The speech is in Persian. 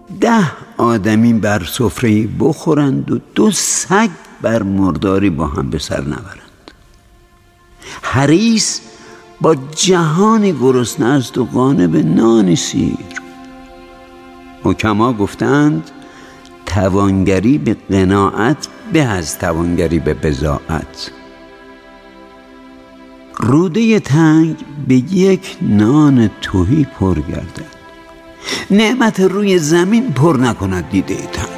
10 آدمی بر سفره بخورند و 2 سگ بر مرداری با هم به سر نبرند. حریص با جهانی گرسنه است و قانع به نانی سیر. حکما گفتند توانگری به قناعت به از توانگری به بضاعت. روده تنگ به یک نان تهی پر گردد، نعمت روی زمین پر نکند دیده تنگ.